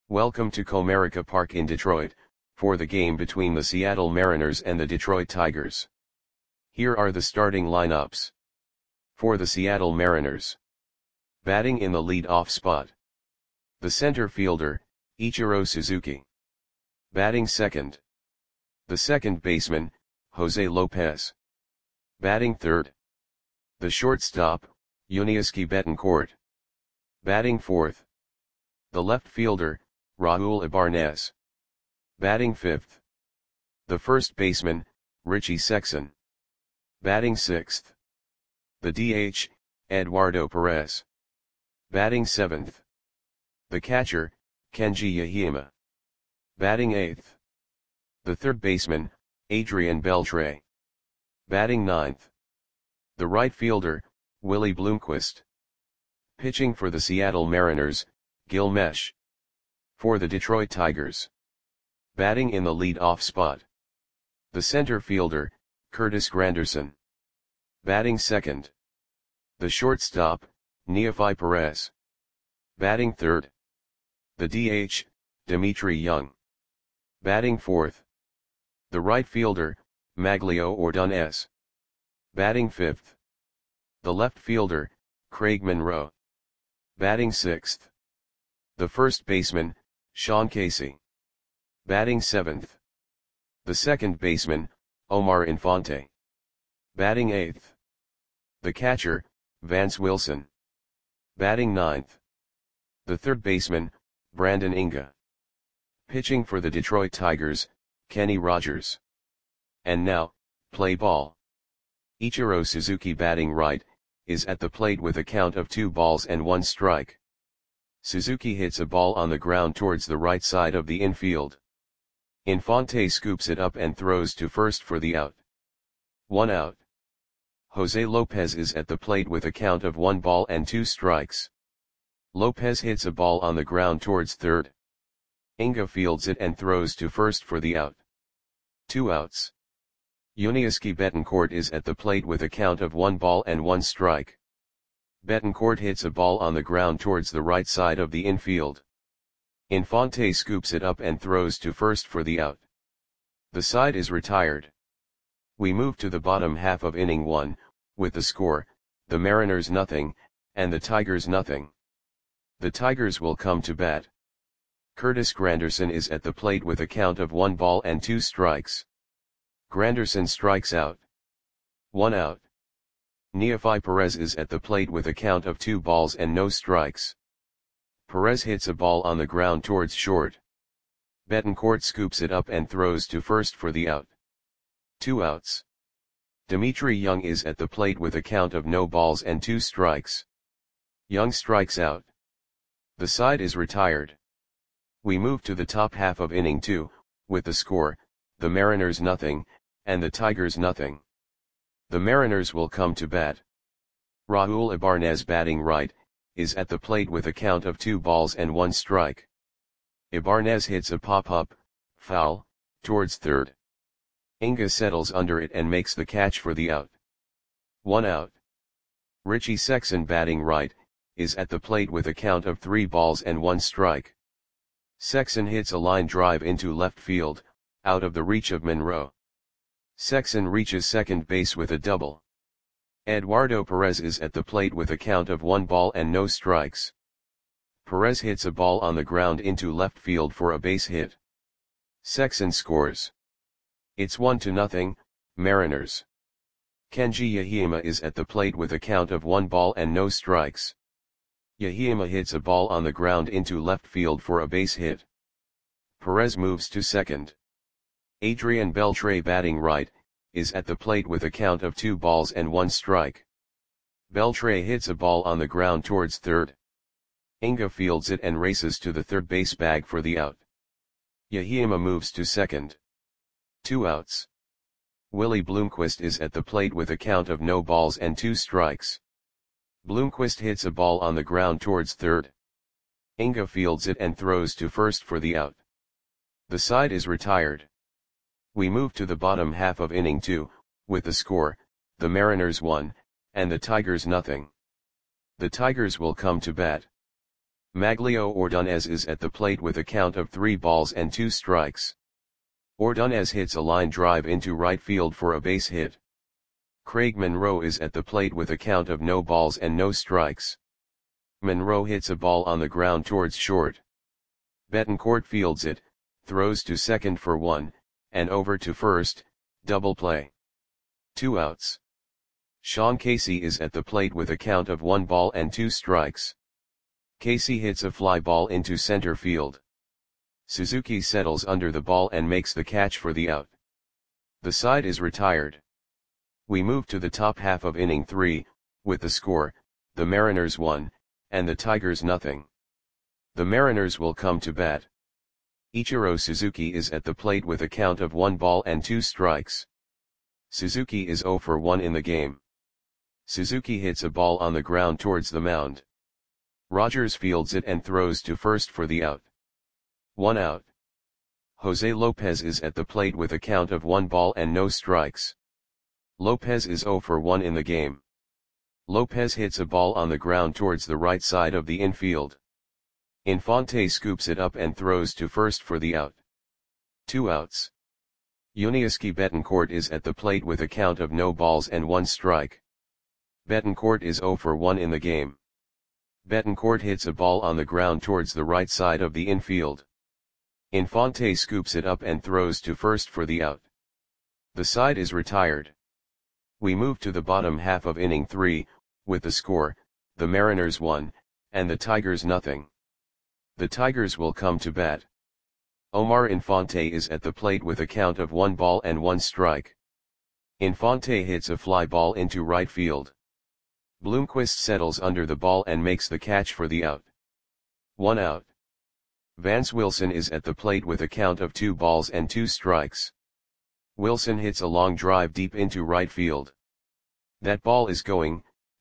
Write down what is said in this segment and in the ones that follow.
Welcome to Comerica Park in Detroit, for the game between the Seattle Mariners and the Detroit Tigers. Here are the starting lineups. For the Seattle Mariners. Batting in the lead-off spot. The center fielder, Ichiro Suzuki. Batting second. The second baseman, Jose Lopez. Batting third. The shortstop, Yuniesky Betancourt. Batting fourth. The left fielder, Raul Ibanez. Batting fifth. The first baseman, Richie Sexson. Batting sixth. The DH, Eduardo Perez. Batting seventh. The catcher, Kenji Yahima. Batting eighth. The third baseman, Adrian Beltre. Batting ninth. The right fielder, Willie Bloomquist. Pitching for the Seattle Mariners, Gil Meche. For the Detroit Tigers. Batting in the lead-off spot. The center fielder, Curtis Granderson. Batting second. The shortstop, Neefi Perez. Batting third. The DH, Dimitri Young. Batting fourth. The right fielder, Maglio Ordonez. Batting fifth. The left fielder, Craig Monroe. Batting sixth. The first baseman, Sean Casey. Batting seventh. The second baseman, Omar Infante. Batting eighth. The catcher, Vance Wilson. Batting ninth. The third baseman, Brandon Inga. Pitching for the Detroit Tigers, Kenny Rogers. And now, play ball. Ichiro Suzuki batting right, is at the plate with a count of 2-1 strike. Suzuki hits a ball on the ground towards the right side of the infield. Infante scoops it up and throws to first for the out. 1 out. Jose Lopez is at the plate with a count of 1-2 strikes. Lopez hits a ball on the ground towards third. Inga fields it and throws to first for the out. 2 outs. Yuniesky Betancourt is at the plate with a count of 1-1 strike. Betancourt hits a ball on the ground towards the right side of the infield. Infante scoops it up and throws to first for the out. The side is retired. We move to the bottom half of inning 1, with the score, the Mariners 0, and the Tigers 0. The Tigers will come to bat. Curtis Granderson is at the plate with a count of 1-2 strikes. Granderson strikes out. 1 out. Neefi Perez is at the plate with a count of 2-0 strikes. Perez hits a ball on the ground towards short. Betancourt scoops it up and throws to first for the out. 2 outs. Dimitri Young is at the plate with a count of 0-2 strikes. Young strikes out. The side is retired. We move to the top half of inning 2, with the score, the Mariners 0, and the Tigers 0. The Mariners will come to bat. Raul Ibanez batting right, is at the plate with a count of 2-1 strike. Ibanez hits a pop-up, foul, towards third. Inga settles under it and makes the catch for the out. 1 out. Richie Sexson batting right, is at the plate with a count of 3-1 strike. Sexson hits a line drive into left field, out of the reach of Monroe. Sexson reaches second base with a double. Eduardo Perez is at the plate with a count of 1-0 strikes. Perez hits a ball on the ground into left field for a base hit. Sexson scores. It's 1-0, Mariners. Kenji Yahima is at the plate with a count of 1-0 strikes. Yahima hits a ball on the ground into left field for a base hit. Perez moves to second. Adrian Beltre batting right, is at the plate with a count of 2-1 strike. Beltre hits a ball on the ground towards third. Inga fields it and races to the third base bag for the out. Yahima moves to second. 2 outs. Willie Bloomquist is at the plate with a count of 0-2 strikes. Bloomquist hits a ball on the ground towards third. Inga fields it and throws to first for the out. The side is retired. We move to the bottom half of inning 2, with the score, the Mariners 1, and the Tigers 0. The Tigers will come to bat. Maglio Ordonez is at the plate with a count of 3 balls and 2 strikes. Ordonez hits a line drive into right field for a base hit. Craig Monroe is at the plate with a count of no balls and no strikes. Monroe hits a ball on the ground towards short. Betancourt fields it, throws to second for 1, and over to first, double play. 2 outs. Sean Casey is at the plate with a count of 1 ball and 2 strikes. Casey hits a fly ball into center field. Suzuki settles under the ball and makes the catch for the out. The side is retired. We move to the top half of inning 3, with the score, the Mariners 1, and the Tigers nothing. The Mariners will come to bat. Ichiro Suzuki is at the plate with a count of 1 ball and 2 strikes. Suzuki is 0 for 1 in the game. Suzuki hits a ball on the ground towards the mound. Rogers fields it and throws to first for the out. 1 out. Jose Lopez is at the plate with a count of 1 ball and no strikes. Lopez is 0 for 1 in the game. Lopez hits a ball on the ground towards the right side of the infield. Infante scoops it up and throws to first for the out. 2 outs. Yuniesky Betancourt is at the plate with a count of no balls and 1 strike. Betancourt is 0 for 1 in the game. Betancourt hits a ball on the ground towards the right side of the infield. Infante scoops it up and throws to first for the out. The side is retired. We move to the bottom half of inning 3, with the score, the Mariners 1, and the Tigers nothing. The Tigers will come to bat. Omar Infante is at the plate with a count of 1 ball and 1 strike. Infante hits a fly ball into right field. Bloomquist settles under the ball and makes the catch for the out. 1 out. Vance Wilson is at the plate with a count of 2 balls and 2 strikes. Wilson hits a long drive deep into right field. That ball is gone.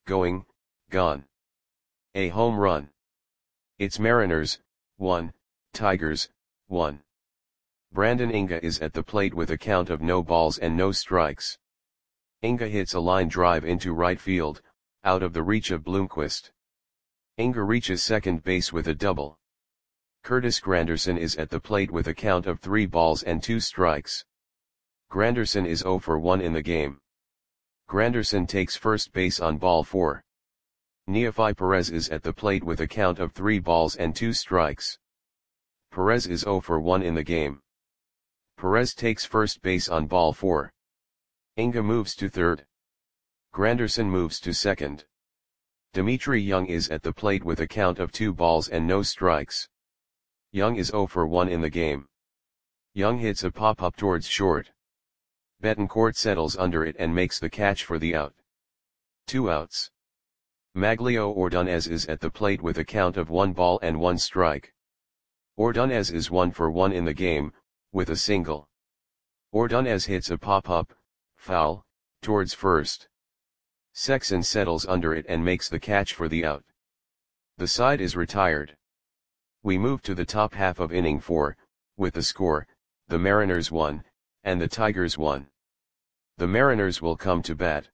A home run. It's Mariners, 1, Tigers, 1. Brandon Inga is at the plate with a count of no balls and no strikes. Inga hits a line drive into right field, out of the reach of Bloomquist. Inga reaches second base with a double. Curtis Granderson is at the plate with a count of 3 balls and 2 strikes. Granderson is 0 for 1 in the game. Granderson takes first base on ball 4. Neefi Perez is at the plate with a count of 3 balls and 2 strikes. Perez is 0 for 1 in the game. Perez takes first base on ball 4. Inga moves to third. Granderson moves to second. Dimitri Young is at the plate with a count of 2 balls and no strikes. Young is 0 for 1 in the game. Young hits a pop-up towards short. Betancourt settles under it and makes the catch for the out. 2 outs. Maglio Ordonez is at the plate with a count of 1 ball and 1 strike. Ordonez is 1 for 1 in the game, with a single. Ordonez hits a pop-up, foul, towards first. Sexson settles under it and makes the catch for the out. The side is retired. We move to the top half of inning 4, with the score, the Mariners 1, and the Tigers 1. The Mariners will come to bat.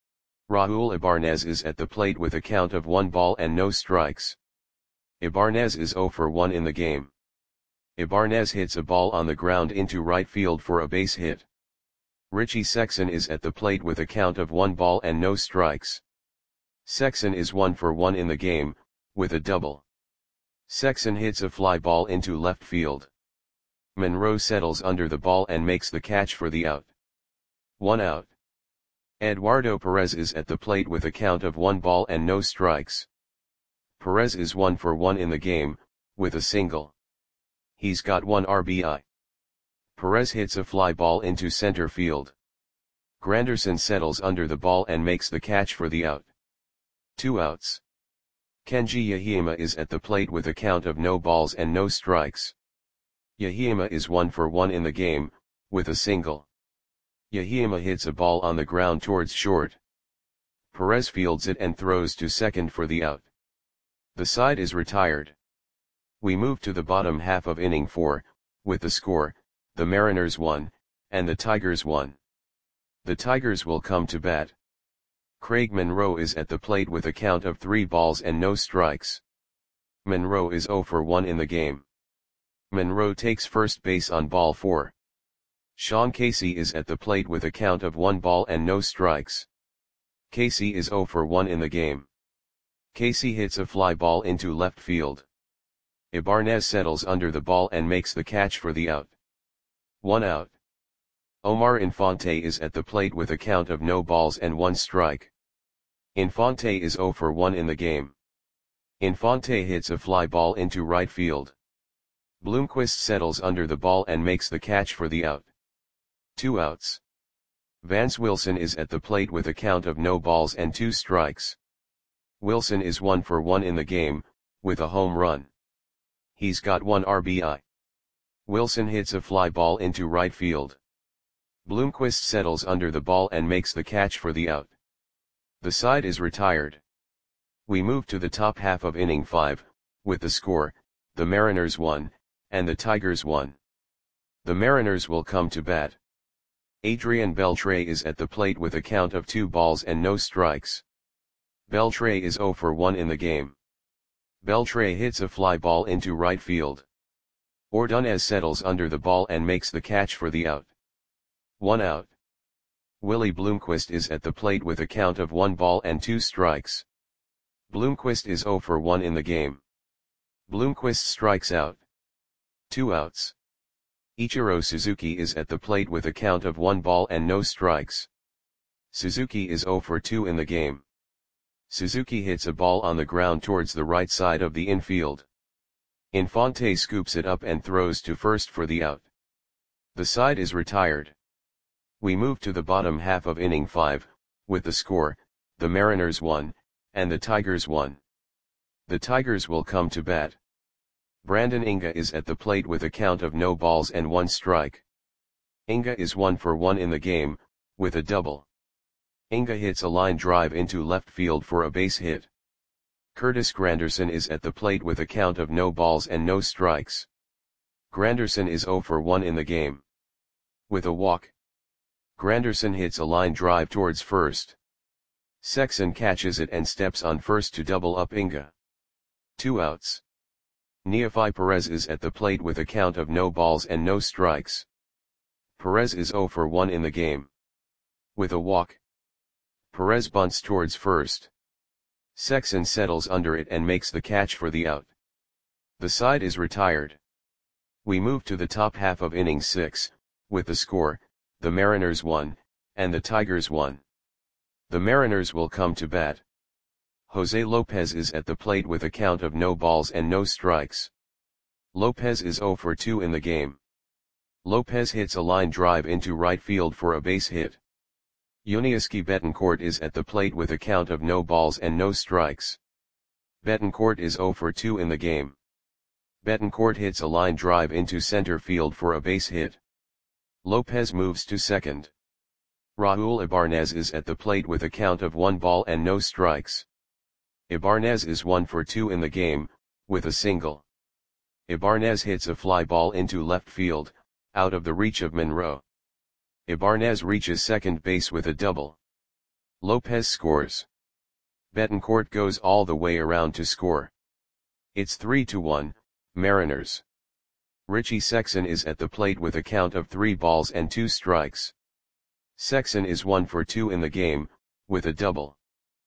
Raul Ibarnez is at the plate with a count of 1 ball and no strikes. Ibarnez is 0 for 1 in the game. Ibarnez hits a ball on the ground into right field for a base hit. Richie Sexson is at the plate with a count of 1 ball and no strikes. Sexson is 1 for 1 in the game, with a double. Sexson hits a fly ball into left field. Monroe settles under the ball and makes the catch for the out. 1 out. Eduardo Perez is at the plate with a count of 1 ball and no strikes. Perez is 1 for 1 in the game, with a single. He's got 1 RBI. Perez hits a fly ball into center field. Granderson settles under the ball and makes the catch for the out. 2 outs. Kenji Yahima is at the plate with a count of no balls and no strikes. Yahima is 1 for 1 in the game, with a single. Yahima hits a ball on the ground towards short. Perez fields it and throws to second for the out. The side is retired. We move to the bottom half of inning 4, with the score, the Mariners 1, and the Tigers 1. The Tigers will come to bat. Craig Monroe is at the plate with a count of 3 balls and no strikes. Monroe is 0 for 1 in the game. Monroe takes first base on ball 4. Sean Casey is at the plate with a count of 1 ball and no strikes. Casey is 0 for 1 in the game. Casey hits a fly ball into left field. Ibanez settles under the ball and makes the catch for the out. 1 out. Omar Infante is at the plate with a count of no balls and 1 strike. Infante is 0 for 1 in the game. Infante hits a fly ball into right field. Bloomquist settles under the ball and makes the catch for the out. 2 outs. Vance Wilson is at the plate with a count of no balls and 2 strikes. Wilson is 1 for 1 in the game, with a home run. He's got 1 RBI. Wilson hits a fly ball into right field. Bloomquist settles under the ball and makes the catch for the out. The side is retired. We move to the top half of inning 5, with the score, the Mariners 1, and the Tigers 1. The Mariners will come to bat. Adrian Beltre is at the plate with a count of 2 balls and no strikes. Beltre is 0 for 1 in the game. Beltre hits a fly ball into right field. Ordonez settles under the ball and makes the catch for the out. 1 out. Willie Bloomquist is at the plate with a count of 1 ball and 2 strikes. Bloomquist is 0 for 1 in the game. Bloomquist strikes out. 2 outs. Ichiro Suzuki is at the plate with a count of 1 ball and no strikes. Suzuki is 0 for 2 in the game. Suzuki hits a ball on the ground towards the right side of the infield. Infante scoops it up and throws to first for the out. The side is retired. We move to the bottom half of inning 5, with the score, the Mariners 1, and the Tigers 1. The Tigers will come to bat. Brandon Inga is at the plate with a count of no balls and 1 strike. Inga is 1 for 1 in the game, with a double. Inga hits a line drive into left field for a base hit. Curtis Granderson is at the plate with a count of no balls and no strikes. Granderson is 0 for 1 in the game. With a walk. Granderson hits a line drive towards first. Sexson catches it and steps on first to double up Inga. 2 outs. Neefi Perez is at the plate with a count of no balls and no strikes. Perez is 0 for 1 in the game. With a walk. Perez bunts towards first. Sexson settles under it and makes the catch for the out. The side is retired. We move to the top half of inning 6, with the score, the Mariners 1, and the Tigers 1. The Mariners will come to bat. Jose Lopez is at the plate with a count of no balls and no strikes. Lopez is 0 for 2 in the game. Lopez hits a line drive into right field for a base hit. Yuniesky Betancourt is at the plate with a count of no balls and no strikes. Betancourt is 0 for 2 in the game. Betancourt hits a line drive into center field for a base hit. Lopez moves to second. Raul Ibanez is at the plate with a count of 1 ball and no strikes. Ibanez is 1 for 2 in the game, with a single. Ibanez hits a fly ball into left field, out of the reach of Monroe. Ibanez reaches second base with a double. Lopez scores. Betancourt goes all the way around to score. It's 3-1, Mariners. Richie Sexson is at the plate with a count of 3 balls and 2 strikes. Sexson is 1 for 2 in the game, with a double.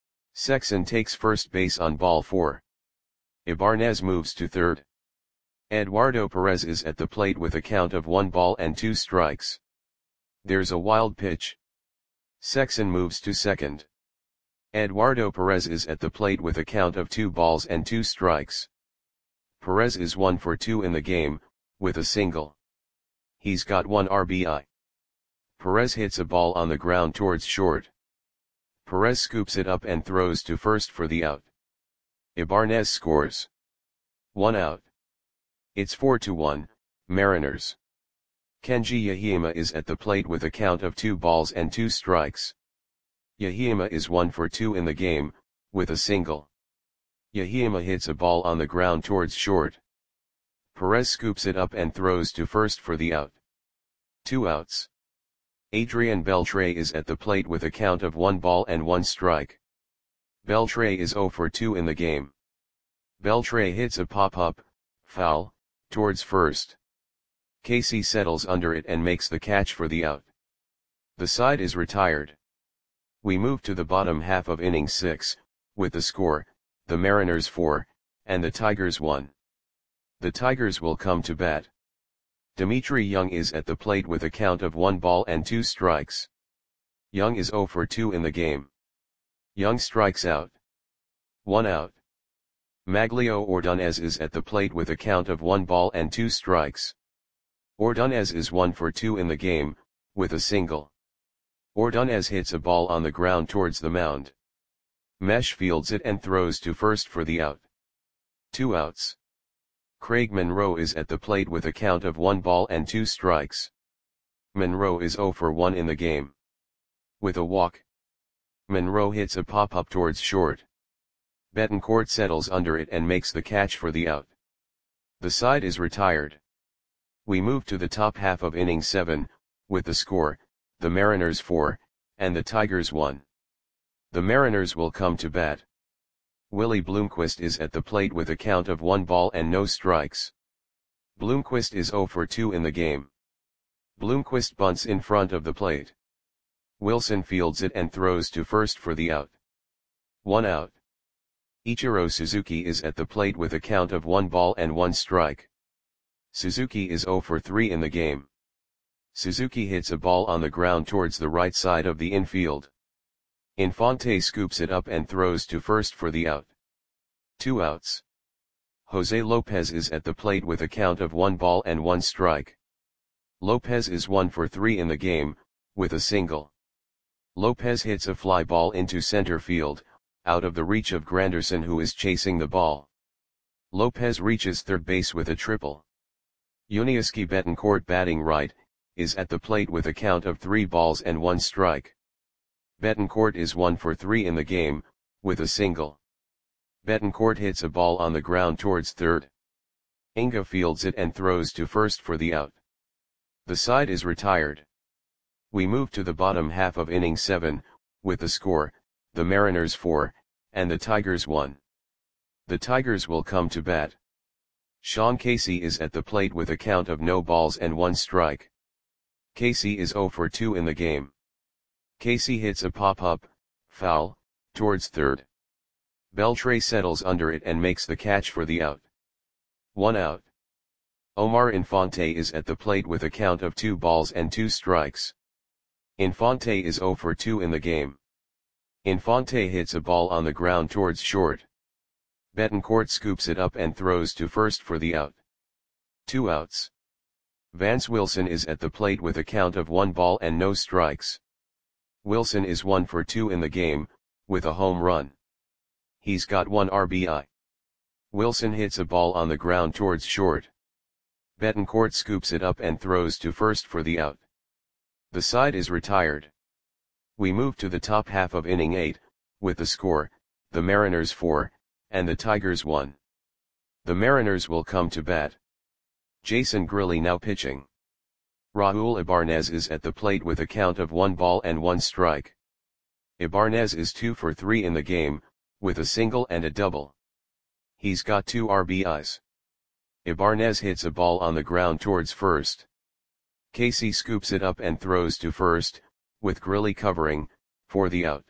Sexson takes first base on ball 4. Ibanez moves to third. Eduardo Perez is at the plate with a count of 1 ball and 2 strikes. There's a wild pitch. Sexson moves to second. Eduardo Perez is at the plate with a count of 2 balls and 2 strikes. Perez is 1 for 2 in the game, with a single. He's got 1 RBI. Perez hits a ball on the ground towards short. Perez scoops it up and throws to first for the out. Ibanez scores. 1 out. It's 4-1, Mariners. Kenji Yahima is at the plate with a count of 2 balls and 2 strikes. Yahima is 1 for 2 in the game, with a single. Yahima hits a ball on the ground towards short. Perez scoops it up and throws to first for the out. 2 outs. Adrian Beltre is at the plate with a count of 1 ball and 1 strike. Beltre is 0 for 2 in the game. Beltre hits a pop-up, foul, towards first. Casey settles under it and makes the catch for the out. The side is retired. We move to the bottom half of inning 6, with the score, the Mariners 4, and the Tigers 1. The Tigers will come to bat. Dimitri Young is at the plate with a count of 1 ball and 2 strikes. Young is 0 for 2 in the game. Young strikes out. 1 out. Maglio Ordonez is at the plate with a count of 1 ball and 2 strikes. Ordonez is 1 for 2 in the game, with a single. Ordonez hits a ball on the ground towards the mound. Mesh fields it and throws to first for the out. 2 outs. Craig Monroe is at the plate with a count of 1 ball and 2 strikes. Monroe is 0 for 1 in the game. With a walk, Monroe hits a pop-up towards short. Betancourt settles under it and makes the catch for the out. The side is retired. We move to the top half of inning 7, with the score, the Mariners 4, and the Tigers 1. The Mariners will come to bat. Willie Bloomquist is at the plate with a count of 1 ball and no strikes. Bloomquist is 0 for 2 in the game. Bloomquist bunts in front of the plate. Wilson fields it and throws to first for the out. 1 out. Ichiro Suzuki is at the plate with a count of 1 ball and 1 strike. Suzuki is 0 for 3 in the game. Suzuki hits a ball on the ground towards the right side of the infield. Infante scoops it up and throws to first for the out. 2 outs. Jose Lopez is at the plate with a count of 1 ball and 1 strike. Lopez is 1 for 3 in the game, with a single. Lopez hits a fly ball into center field, out of the reach of Granderson, who is chasing the ball. Lopez reaches third base with a triple. Yuniesky Betancourt, batting right, is at the plate with a count of 3 balls and 1 strike. Betancourt is 1 for 3 in the game, with a single. Betancourt hits a ball on the ground towards third. Inga fields it and throws to first for the out. The side is retired. We move to the bottom half of inning 7, with the score, the Mariners 4, and the Tigers 1. The Tigers will come to bat. Sean Casey is at the plate with a count of no balls and 1 strike. Casey is 0 for 2 in the game. Casey hits a pop-up, foul, towards third. Beltre settles under it and makes the catch for the out. 1 out. Omar Infante is at the plate with a count of 2 balls and 2 strikes. Infante is 0 for 2 in the game. Infante hits a ball on the ground towards short. Betancourt scoops it up and throws to first for the out. 2 outs. Vance Wilson is at the plate with a count of 1 ball and no strikes. Wilson is 1 for 2 in the game, with a home run. He's got 1 RBI. Wilson hits a ball on the ground towards short. Betancourt scoops it up and throws to first for the out. The side is retired. We move to the top half of inning 8, with the score, the Mariners 4, and the Tigers 1. The Mariners will come to bat. Jason Grilli now pitching. Raul Ibanez is at the plate with a count of 1 ball and 1 strike. Ibanez is 2 for 3 in the game, with a single and a double. He's got 2 RBIs. Ibanez hits a ball on the ground towards first. Casey scoops it up and throws to first, with Grilli covering, for the out.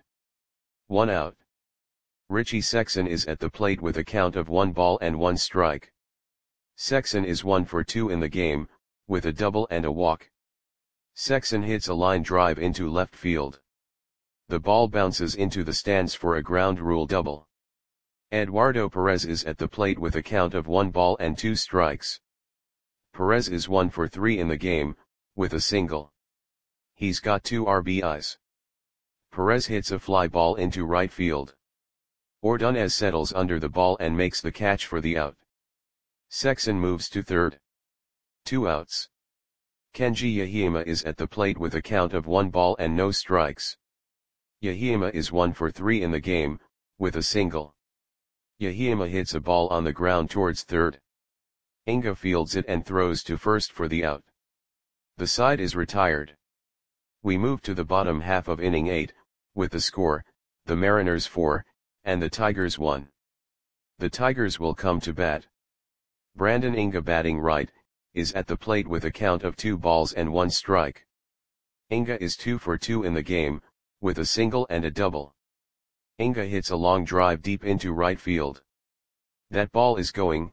1 out. Richie Sexson is at the plate with a count of 1 ball and 1 strike. Sexson is 1 for 2 in the game, with a double and a walk. Sexson hits a line drive into left field. The ball bounces into the stands for a ground rule double. Eduardo Perez is at the plate with a count of 1 ball and 2 strikes. Perez is 1 for 3 in the game, with a single. He's got 2 RBIs. Perez hits a fly ball into right field. Ordonez settles under the ball and makes the catch for the out. Sexson moves to third. 2 outs. Kenji Yahima is at the plate with a count of 1 ball and no strikes. Yahima is 1 for 3 in the game, with a single. Yahima hits a ball on the ground towards third. Inga fields it and throws to first for the out. The side is retired. We move to the bottom half of inning 8, with the score, the Mariners 4, and the Tigers 1. The Tigers will come to bat. Brandon Inga batting right, is at the plate with a count of 2 balls and 1 strike. Inga is 2 for 2 in the game, with a single and a double. Inga hits a long drive deep into right field. That ball is going,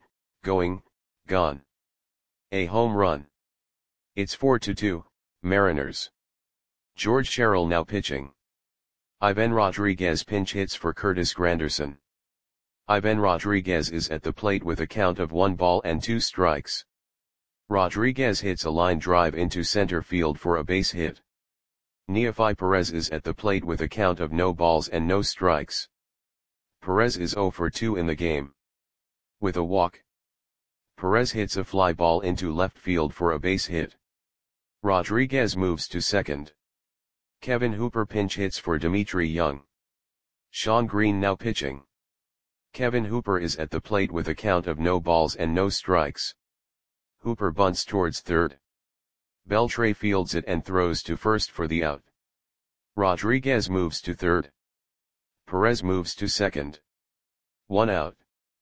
gone. A home run. It's 4-2, Mariners. George Sherrill now pitching. Ivan Rodriguez pinch hits for Curtis Granderson. Ivan Rodriguez is at the plate with a count of 1 ball and 2 strikes. Rodriguez hits a line drive into center field for a base hit. Neefi Perez is at the plate with a count of no balls and no strikes. Perez is 0 for 2 in the game. With a walk, Perez hits a fly ball into left field for a base hit. Rodriguez moves to second. Kevin Hooper pinch hits for Dimitri Young. Sean Green now pitching. Kevin Hooper is at the plate with a count of no balls and no strikes. Hooper bunts towards third. Beltre fields it and throws to first for the out. Rodriguez moves to third. Perez moves to second. 1 out.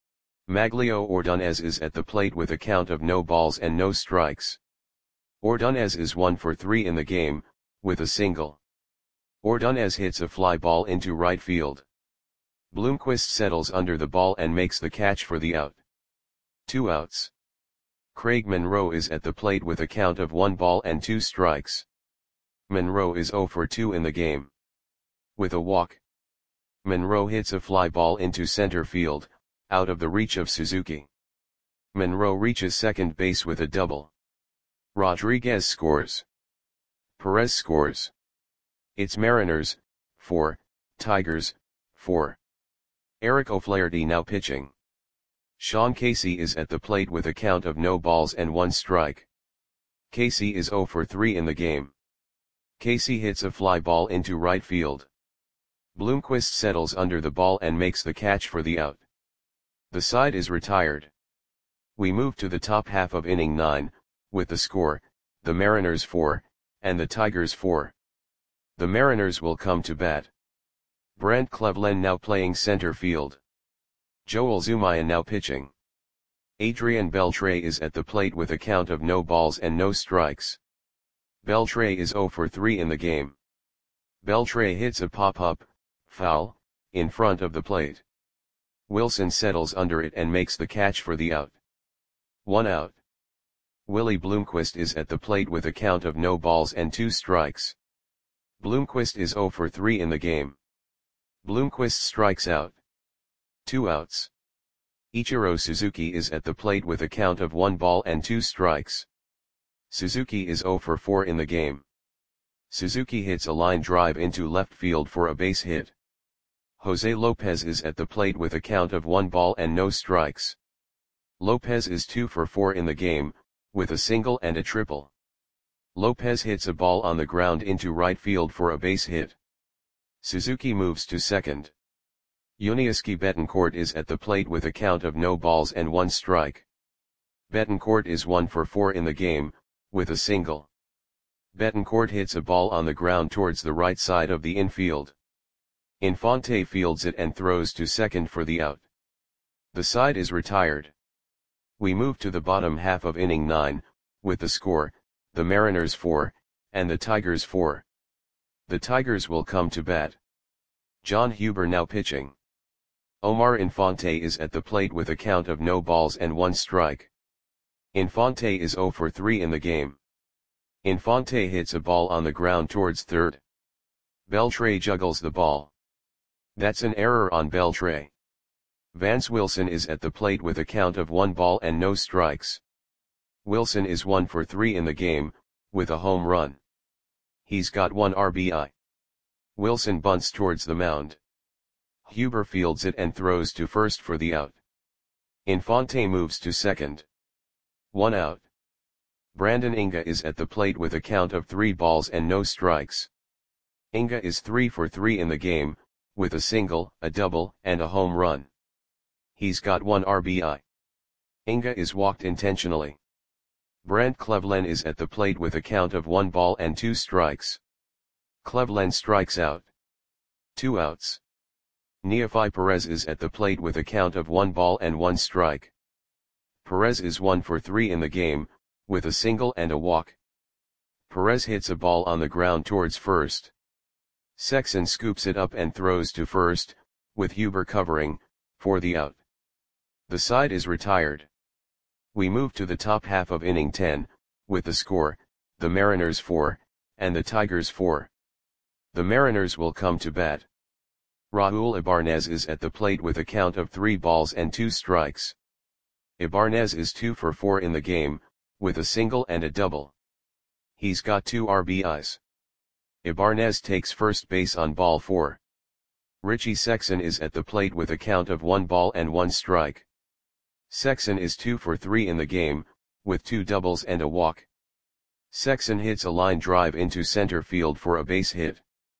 Maglio Ordonez is at the plate with a count of no balls and no strikes. Ordonez is 1 for 3 in the game, with a single. Ordonez hits a fly ball into right field. Bloomquist settles under the ball and makes the catch for the out. 2 outs. Craig Monroe is at the plate with a count of 1 ball and 2 strikes. Monroe is 0 for 2 in the game. With a walk, Monroe hits a fly ball into center field, out of the reach of Suzuki. Monroe reaches second base with a double. Rodriguez scores. Perez scores. It's Mariners, 4, Tigers, 4. Eric O'Flaherty now pitching. Sean Casey is at the plate with a count of no balls and 1 strike. Casey is 0 for 3 in the game. Casey hits a fly ball into right field. Bloomquist settles under the ball and makes the catch for the out. The side is retired. We move to the top half of inning 9, with the score, the Mariners 4, and the Tigers 4. The Mariners will come to bat. Brant Cleveland now playing center field. Joel Zumayan now pitching. Adrian Beltre is at the plate with a count of no balls and no strikes. Beltre is 0 for 3 in the game. Beltre hits a pop-up, foul, in front of the plate. Wilson settles under it and makes the catch for the out. 1 out. Willie Bloomquist is at the plate with a count of no balls and 2 strikes. Bloomquist is 0 for 3 in the game. Bloomquist strikes out. 2 outs. Ichiro Suzuki is at the plate with a count of 1 ball and 2 strikes. Suzuki is 0 for 4 in the game. Suzuki hits a line drive into left field for a base hit. Jose Lopez is at the plate with a count of 1 ball and no strikes. Lopez is 2 for 4 in the game, with a single and a triple. Lopez hits a ball on the ground into right field for a base hit. Suzuki moves to second. Yuniesky Betancourt is at the plate with a count of no balls and 1 strike. Betancourt is 1 for 4 in the game, with a single. Betancourt hits a ball on the ground towards the right side of the infield. Infante fields it and throws to second for the out. The side is retired. We move to the bottom half of inning 9, with the score, the Mariners 4, and the Tigers 4. The Tigers will come to bat. John Huber now pitching. Omar Infante is at the plate with a count of no balls and 1 strike. Infante is 0 for 3 in the game. Infante hits a ball on the ground towards third. Beltre juggles the ball. That's an error on Beltre. Vance Wilson is at the plate with a count of 1 ball and no strikes. Wilson is 1 for 3 in the game, with a home run. He's got 1 RBI. Wilson bunts towards the mound. Huber fields it and throws to first for the out. Infante moves to second. 1 out. Brandon Inga is at the plate with a count of 3 balls and no strikes. Inga is 3 for 3 in the game, with a single, a double, and a home run. He's got 1 RBI. Inga is walked intentionally. Brant Cleveland is at the plate with a count of 1 ball and 2 strikes. Cleveland strikes out. 2 outs. Neofi Perez is at the plate with a count of 1 ball and 1 strike. Perez is 1 for 3 in the game, with a single and a walk. Perez hits a ball on the ground towards first. Sexson scoops it up and throws to first, with Huber covering, for the out. The side is retired. We move to the top half of inning 10, with the score, the Mariners 4, and the Tigers 4. The Mariners will come to bat. Raul Ibanez is at the plate with a count of 3 balls and 2 strikes. Ibanez is 2 for 4 in the game, with a single and a double. He's got 2 RBIs. Ibanez takes first base on ball 4. Richie Sexson is at the plate with a count of 1 ball and 1 strike. Sexson is 2 for 3 in the game, with 2 doubles and a walk. Sexson hits a line drive into center field for a base hit.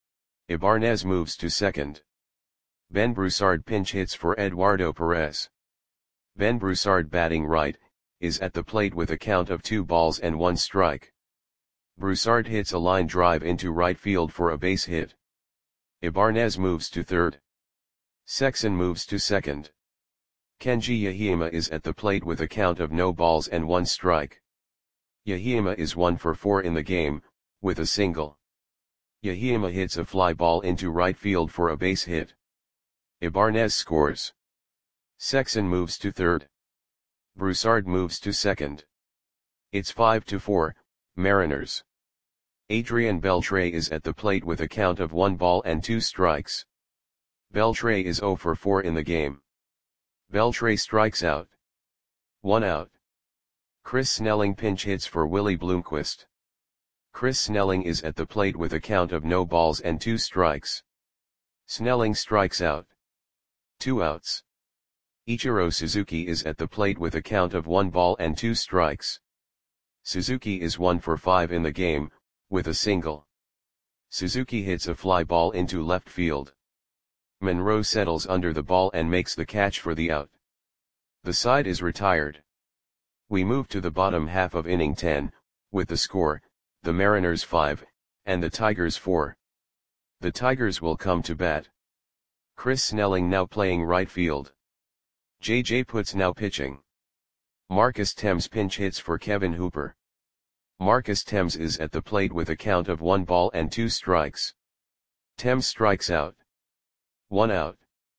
Ibanez moves to second. Ben Broussard pinch hits for Eduardo Perez. Ben Broussard, batting right, is at the plate with a count of 2 balls and 1 strike. Broussard hits a line drive into right field for a base hit. Ibanez moves to third. Sexson moves to second. Kenji Yahima is at the plate with a count of no balls and 1 strike. Yahima is 1 for 4 in the game, with a single. Yahima hits a fly ball into right field for a base hit. Ibanez scores. Sexson moves to third. Broussard moves to second. It's 5-4, Mariners. Adrian Beltre is at the plate with a count of 1 ball and 2 strikes. Beltre is 0 for 4 in the game. Beltre strikes out. 1 out. Chris Snelling pinch hits for Willie Bloomquist. Chris Snelling is at the plate with a count of no balls and 2 strikes. Snelling strikes out. 2 outs. Ichiro Suzuki is at the plate with a count of 1 ball and 2 strikes. Suzuki is 1 for 5 in the game, with a single. Suzuki hits a fly ball into left field. Monroe settles under the ball and makes the catch for the out. The side is retired. We move to the bottom half of inning 10, with the score, the Mariners 5, and the Tigers 4. The Tigers will come to bat. Chris Snelling now playing right field. J.J. Putz now pitching. Marcus Thames pinch hits for Kevin Hooper. Marcus Thames is at the plate with a count of 1 ball and 2 strikes. Thames strikes out. 1 out.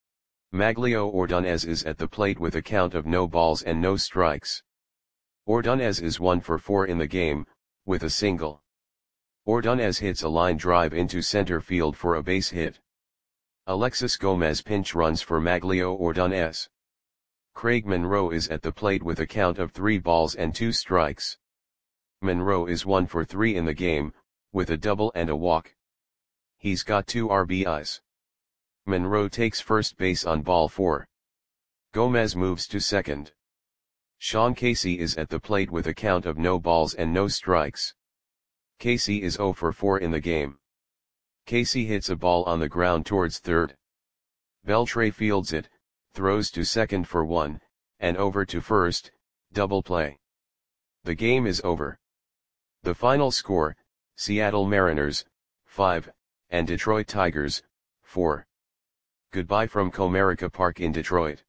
Maglio Ordonez is at the plate with a count of no balls and no strikes. Ordonez is 1 for 4 in the game, with a single. Ordonez hits a line drive into center field for a base hit. Alexis Gomez pinch runs for Maglio Ordonez. Craig Monroe is at the plate with a count of 3 balls and 2 strikes. Monroe is 1 for 3 in the game, with a double and a walk. He's got 2 RBIs. Monroe takes first base on ball 4. Gomez moves to second. Sean Casey is at the plate with a count of no balls and no strikes. Casey is 0 for 4 in the game. Casey hits a ball on the ground towards third. Beltre fields it, throws to second for 1, and over to first, double play. The game is over. The final score, Seattle Mariners, 5, and Detroit Tigers, 4. Goodbye from Comerica Park in Detroit.